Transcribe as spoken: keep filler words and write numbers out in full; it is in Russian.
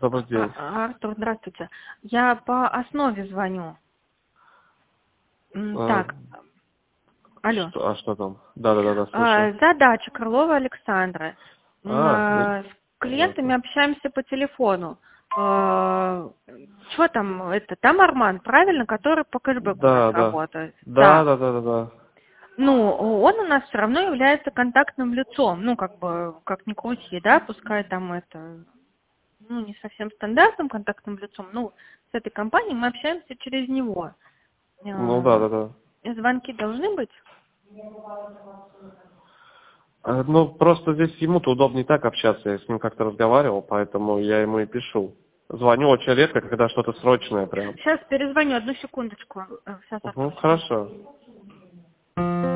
Добрый А, день. а, Артур, здравствуйте. Я по основе звоню. М, А, Так, алло. что, а что там? Да-да-да, А, слушаю. Задача Крылова Александра. М, А, я- а, С клиентами понятно. общаемся по телефону. Что там, это, там Арман, правильно, который по кэшбэку у нас Да, да. работает? Да. Да-да-да-да-да. Ну, он у нас все равно является контактным лицом, ну, как бы, как ни крути, да, пускай там это, ну, не совсем стандартным контактным лицом, ну, с этой компанией мы общаемся через него. Ну, Э, да-да-да. Звонки должны быть? А, Ну, просто здесь ему-то удобнее так общаться, я с ним как-то разговаривал, поэтому я ему и пишу. Звоню очень редко, когда что-то срочное прям. Сейчас перезвоню, одну секундочку. Сейчас, Угу, Артур, секунду. хорошо.